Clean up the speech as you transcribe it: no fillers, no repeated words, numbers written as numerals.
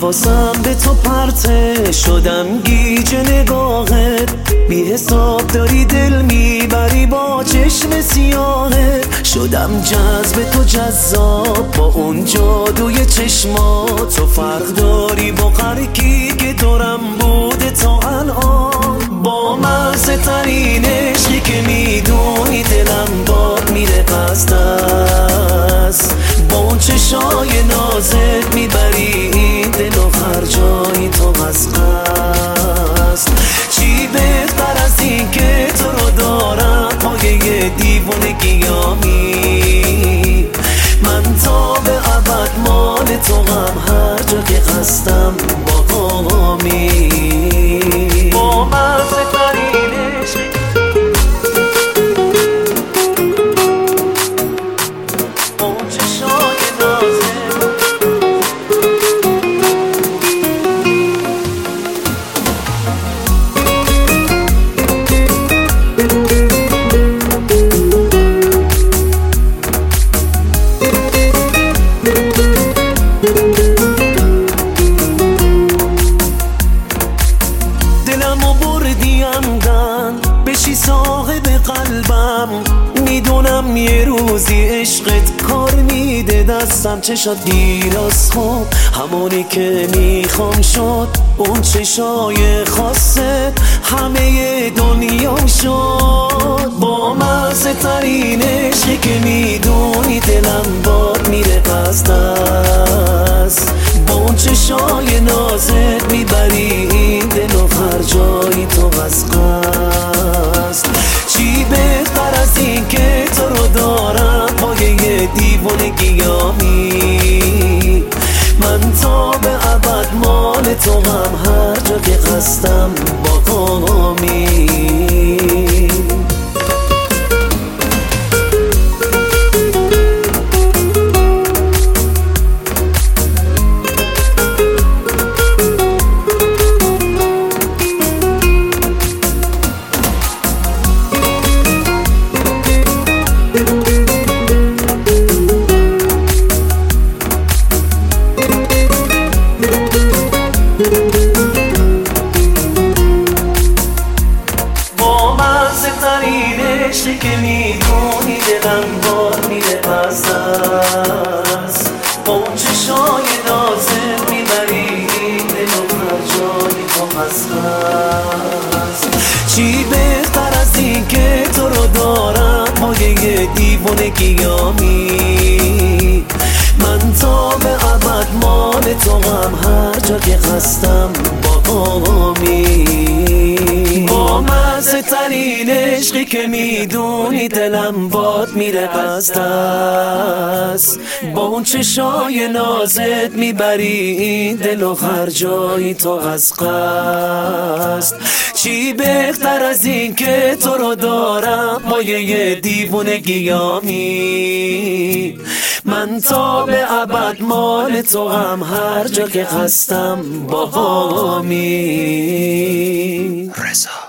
حواسم به تو پرته، شدم گیج نگاهت، بی حساب داری دل میبری با چشم سیاهت. شدم جذب تو جذاب با اون جادوی چشمات، تو فرق داری با هر کی که دورم بوده تا الان. با مزه ترین عشقی که میدونی دلم باد میره قصد است، با اون چشای نازت میبری این دل و هر جایی تو از قصد. چی بهتر از این که تو رو دارم پایه دیوونگیامی، من تا به ابد مال تو هم هر جا که قصدم با قامی. با مزه ترین عشقی اون چشای نازت، دلمو بردی عمدن بشی صاحب قلبم، میدونم یه روزی عشقت کار میده دستم. چشات دیر از خوب همونی که میخوام شد، اون چشای خاصت همه دنیام شد. با مزه ترین عشقی که میدونی دلم باد میره قصد است، با اون چشای نازت میبری این دل و هر جایی تو از قصد. چی بهتر از این که تو رو دارم پایه دیوونگیامی، من تا به ابد مال تو هم هر جا که قصدم با قامی. با مزه ترین عشقی که میدونی دلم باد میره قصد است، با اون چشای نازت میبری دل و هر جایی تو قصد است. چی بهتر از این که تو رو دارم پایه دیوونگیامی، من تا به ابد مال تو هم هر جا که قصدم با قامی. با مزه ترین عشقی که میدونی دلم باد میره قصد است، با اون چشای نازت میبری این دل و هر جایی تو از قصد. چی بهتر از این که تو رو دارم پایه دیوونگیامی، من تا به ابد مال تو هم هر جا که قصدم با قامی. رضا